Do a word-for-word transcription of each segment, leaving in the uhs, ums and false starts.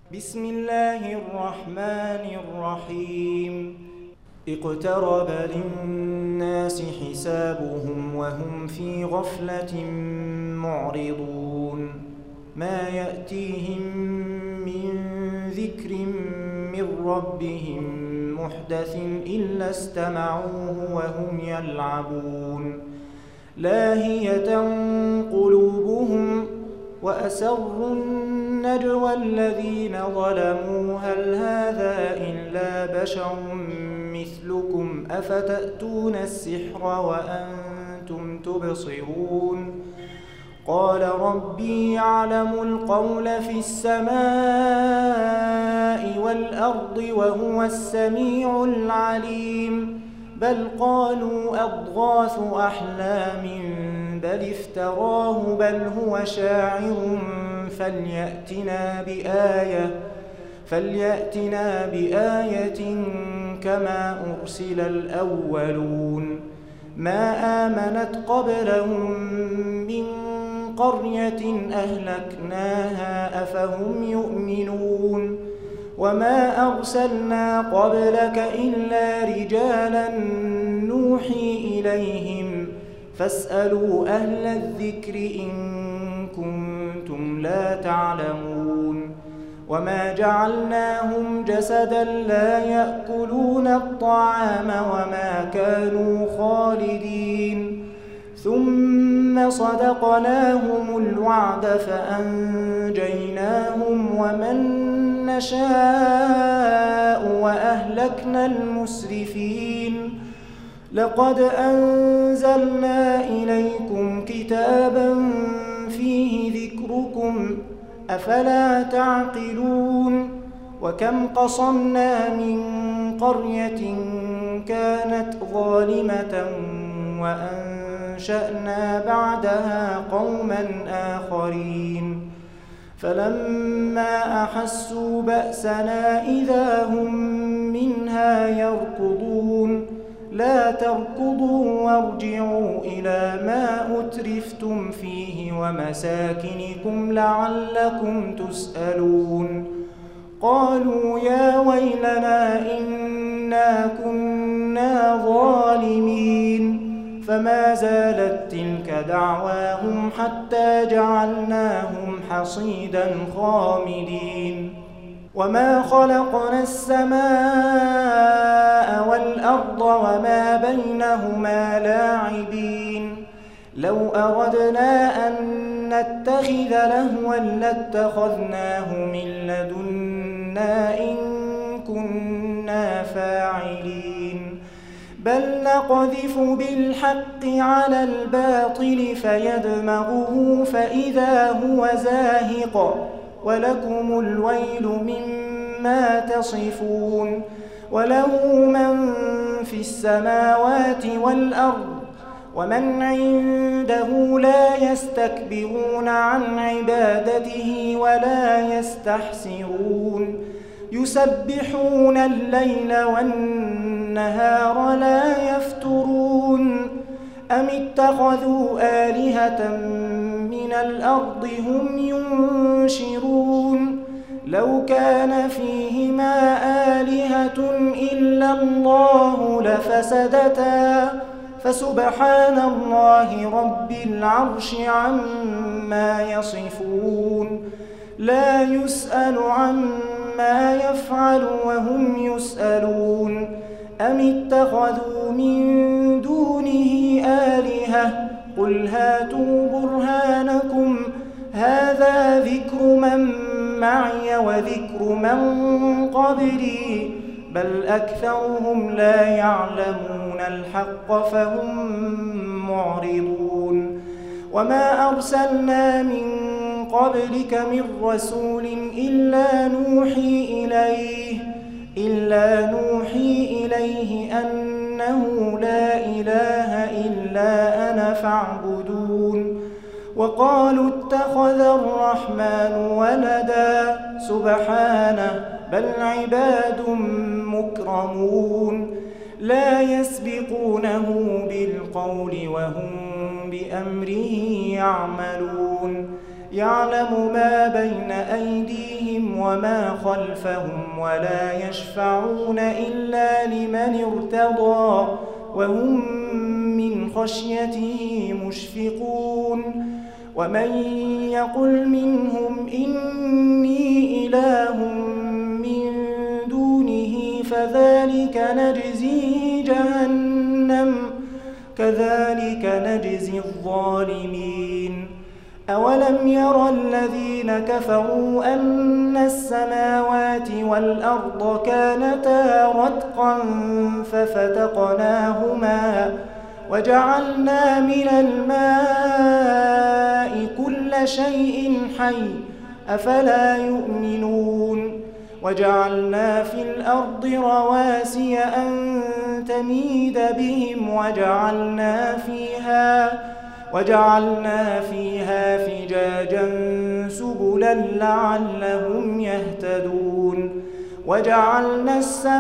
بسم الله الرحمن الرحيم اقترب للناس حسابهم وهم في غفلة معرضون ما يأتيهم من ذكر من ربهم محدث إلا استمعوه وهم يلعبون لاهية قلوبهم وأسروا النجوى الذين ظلموا هل هذا إلا بشر مثلكم أفتأتون السحر وأنتم تبصرون قال ربي يعلم القول في السماء والأرض وهو السميع العليم بل قالوا أضغاث أحلام بل افتراه بل هو شاعر فليأتنا بآية فليأتنا بآية كما أرسل الأولون ما آمنت قبلهم من قرية أهلكناها أفهم يؤمنون وما أرسلنا قبلك إلا رجالا نوحي إليهم فاسألوا أهل الذكر إن كنتم لا تعلمون وما جعلناهم جسدا لا يأكلون الطعام وما كانوا خالدين ثم صدقناهم الوعد فأنجيناهم ومن نشاء وأهلكنا المسرفين لقد أنزلنا إليكم كتابا فيه ذكركم أفلا تعقلون وكم قصمنا من قرية كانت ظالمة وأنشأنا بعدها قوما آخرين فلما أحسوا بأسنا إذا هم منها يركضون لا تركضوا وارجعوا إلى ما أترفتم فيه ومساكنكم لعلكم تسألون قالوا يا ويلنا إنا كنا ظالمين فما زالت تلك دعواهم حتى جعلناهم حصيدا خامدين وما خلقنا السماء والأرض وما بينهما لاعبين لو أردنا أن نتخذ لهوا لاتخذناه من لدنا إن كنا فاعلين بل نقذف بالحق على الباطل فيدمغه فإذا هو زاهق ولكم الويل مما تصفون وله من في السماوات والأرض ومن عنده لا يستكبرون عن عبادته ولا يستحسرون يسبحون الليل والنهار لا يفترون أم اتخذوا آلهة من الأرض هم ينشرون لو كان فيهما آلهة إلا الله لفسدتا فسبحان الله رب العرش عما يصفون لا يسأل عما يفعل وهم يسألون أم اتخذوا من دونه آلهة قل هاتوا برهانكم هذا ذكر من معي وذكر من قبلي بل أكثرهم لا يعلمون الحق فهم معرضون وما أرسلنا من قبلك من رسول إلا نوحي إليه إلا نوحي إليه أنه لا إله إلا أنا فاعبدون وقالوا اتخذ الرحمن ولدا سبحانه بل عباد مكرمون لا يسبقونه بالقول وهم بأمره يعملون يعلم ما بين أيديهم وما خلفهم ولا يشفعون إلا لمن ارتضى وهم من خشيته مشفقون ومن يقل منهم إني إله من دونه فذلك نجزيه جهنم كذلك نجزي الظالمين أولم ير الذين كفروا أن السماوات والأرض كانتا رتقا ففتقناهما وجعلنا من الماء كل شيء حي أفلا يؤمنون وجعلنا في الأرض رواسي أن تميد بهم وجعلنا فيها وجعلنا فيها فجاجا سبلا لعلهم يهتدون وجعلنا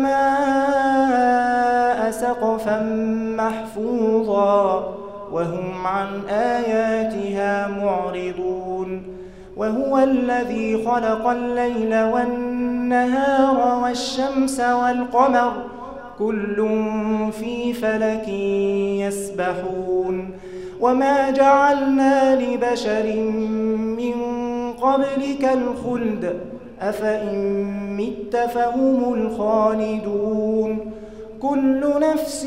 السماء سقفا محفوظا وهم عن آياتها معرضون وهو الذي خلق الليل والنهار والشمس والقمر كل في فلك يسبحون وما جعلنا لبشر من قبلك الخلد أفإن مت فهم الخالدون كل نفس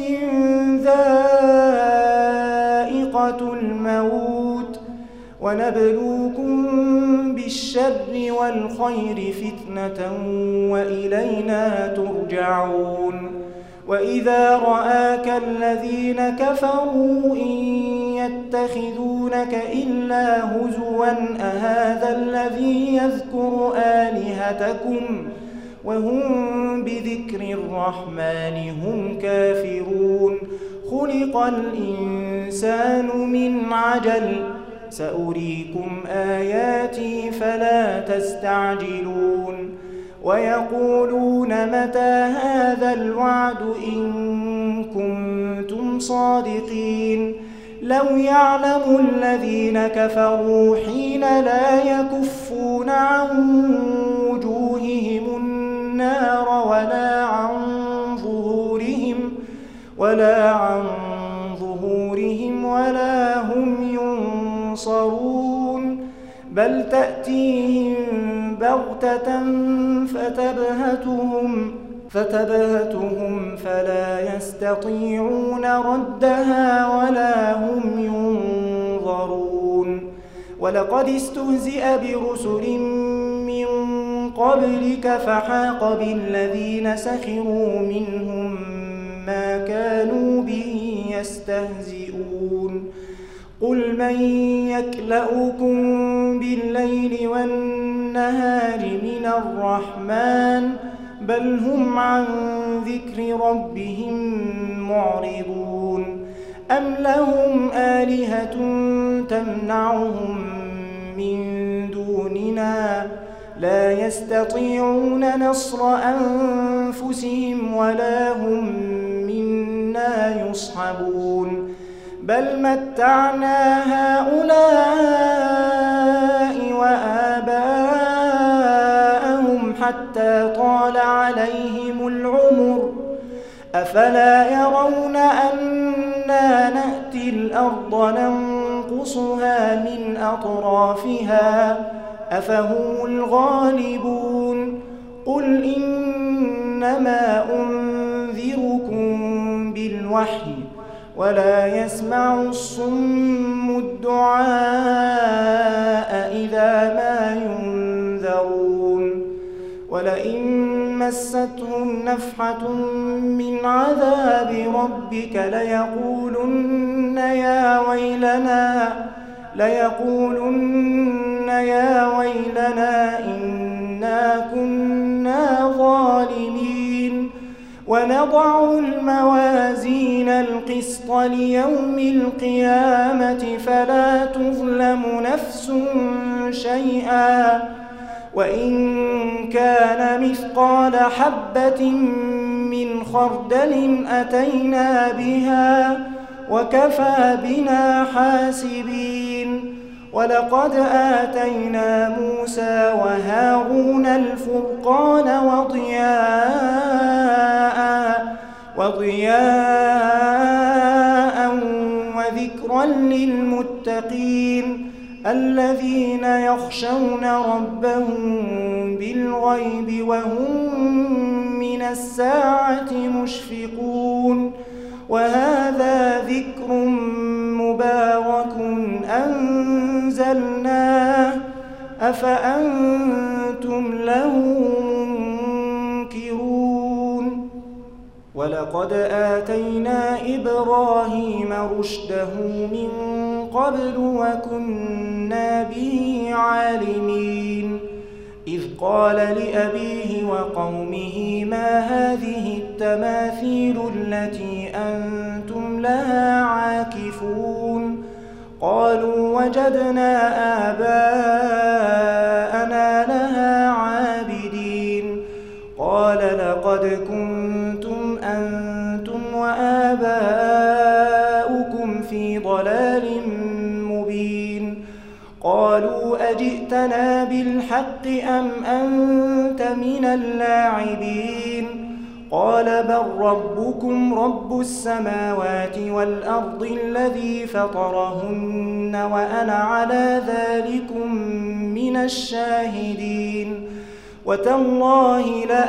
ذائقة الموت ونبلوكم بالشر والخير فتنة وإلينا ترجعون وإذا رآك الذين كفروا إن يتخذونك إلا هزوا أهذا الذي يذكر آلهتكم وهم بذكر الرحمن هم كافرون خلق الإنسان من عجل سأريكم آياتي فلا تستعجلون ويقولون متى هذا الوعد إن كنتم صادقين لو يعلم الذين كفروا حين لا يكفون عن وجوههم النار ولا عن ظهورهم ولا عن ظهورهم ولا هم ينصرون بل تأتيهم بغتة فتبهتهم فتبهتهم فلا يستطيعون ردها ولا هم ينظرون ولقد استهزئ برسل من قبلك فحاق بالذين سخروا منهم ما كانوا به يستهزئون قل من يكلؤكم بالليل والنهار من الرحمن بل هم عن ذكر ربهم معرضون أم لهم آلهة تمنعهم من دوننا لا يستطيعون نصر أنفسهم ولا هم منا يصحبون بل متعنا هؤلاء وآباءهم حتى طال عليهم العمر أفلا يرون أنا نأتي الأرض ننقصها من أطرافها أفهم الغالبون قل إنما أنذركم بالوحي ولا يسمع الصم الدعاء إذا ما ينذرون ولئن مستهم نفحة من عذاب ربك ليقولن يا ويلنا ليقولن يا ويلنا إنا كنا ظالمين ونضع الموازين القسط ليوم القيامة فلا تظلم نفس شيئا وإن كان مثقال حبة من خردل أتينا بها وكفى بنا حاسبين ولقد آتينا موسى وهارون الفرقان وضياء وضياء وذكرا للمتقين الذين يخشون ربهم بالغيب وهم من الساعة مشفقون وهذا ذكر مبارك أنزلناه أفأنتم له منكرون ولقد آتينا إبراهيم رشده من قبل وكنا به عالمين إذ قال لأبيه وقومه ما هذه التماثيل التي أنتم لها عاكفون قالوا وجدنا آباءنا لها عابدين قال لقد كنتم أنتم وآباؤكم في ضلال مبين قالوا أجئتنا بالحق أم أنت من اللاعبين قال بل ربكم رب السماوات والأرض الذي فطرهن وأنا على ذلكم من الشاهدين وتالله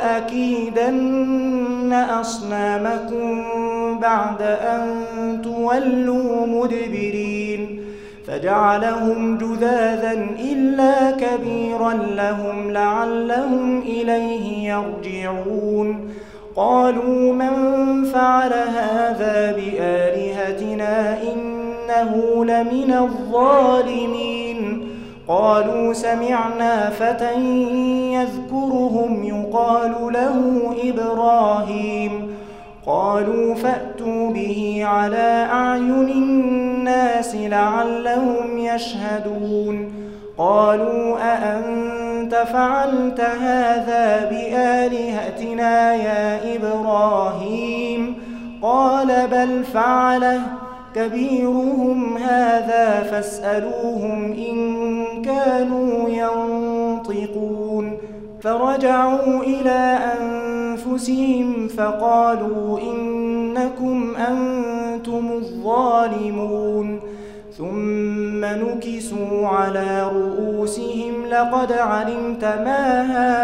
لأكيدن أصنامكم بعد أن تولوا مدبرين فجعلهم جذاذا إلا كبيرا لهم لعلهم إليه يرجعون قالوا من فعل هذا بآلهتنا إنه لمن الظالمين قالوا سمعنا فتى يذكرهم يقال له إبراهيم قالوا فأتوا به على أعين الناس لعلهم يشهدون قالوا أأنت فعلت هذا بآلهتنا يا إبراهيم قال بل فعله كبيرهم هذا فاسألوهم إن كانوا ينطقون فرجعوا إلى أنفسهم فقالوا إنكم أنتم الظالمون ثم نكسوا على رؤوسهم لقد علمت ما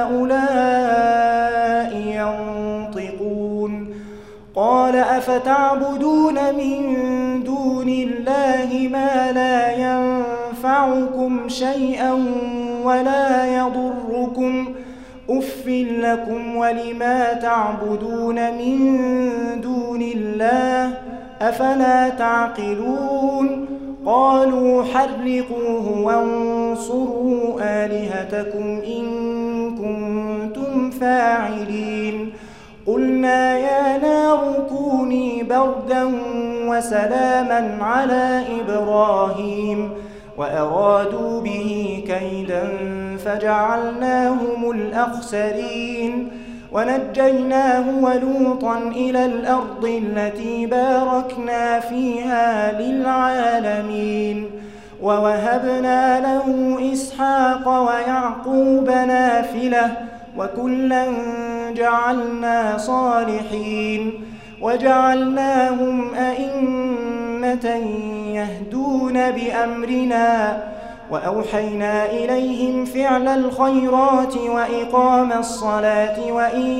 هؤلاء ينطقون قال أفتعبدون من دون الله ما لا ينفعكم شيئا ولا يضركم أف لكم ولما تعبدون من دون الله أفلا تعقلون قالوا حرقوه وانصروا آلهتكم إن كنتم فاعلين قلنا يا نار كوني بردا وسلاما على إبراهيم وأرادوا به كيدا فجعلناهم الأخسرين ونجيناه ولوطا إلى الأرض التي باركنا فيها للعالمين ووهبنا له إسحاق ويعقوب نافلة وكلا جعلنا صالحين وجعلناهم أئمة يهدون بأمرنا وأوحينا إليهم فعل الخيرات وإقام الصلاة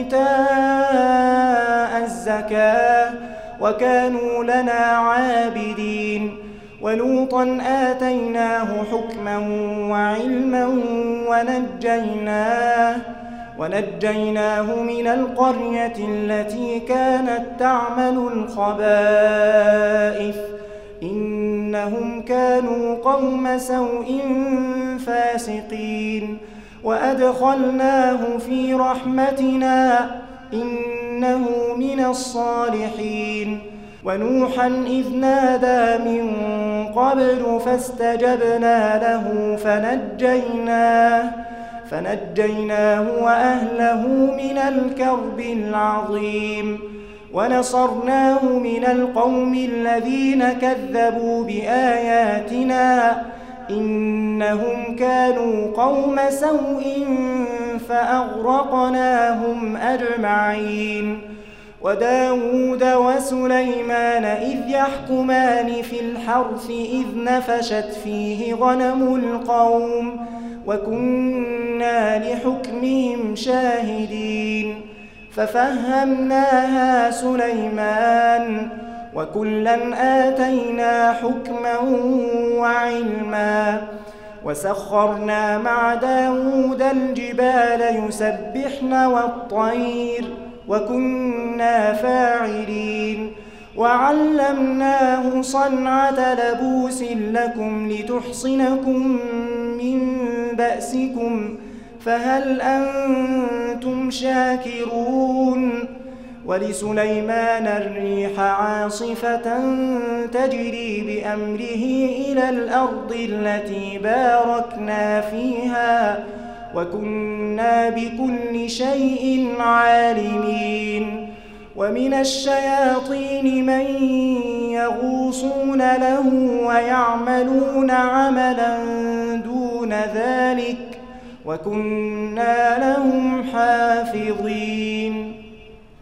وإيتاء الزكاة وكانوا لنا عابدين ولوطا آتيناه حكما وعلما ونجيناه ونجيناه من القرية التي كانت تعمل الخبائث إنهم كانوا قوم سوء فاسقين وأدخلناه في رحمتنا إنه من الصالحين ونوحا إذ نادى من قبل فاستجبنا له فنجيناه فنجيناه وأهله من الكرب العظيم ونصرناه من القوم الذين كذبوا بآياتنا إنهم كانوا قوم سوء فأغرقناهم أجمعين. وداود وسليمان إذ يحكمان في الحرث إذ نفشت فيه غنم القوم وكنا لحكمهم شاهدين. ففهمناها سليمان وكلا آتينا حكما وعلما. وسخرنا مع داود الجبال يسبحن والطير وكنا فاعلين. وعلمناه صنعة لبوس لكم لتحصنكم من بأسكم فهل أنتم شاكرون. ولسليمان الريح عاصفة تجري بأمره إلى الأرض التي باركنا فيها وكنا بكل شيء عالمين. ومن الشياطين من يغوصون له ويعملون عملا دون ذلك وكنا لهم حافظين.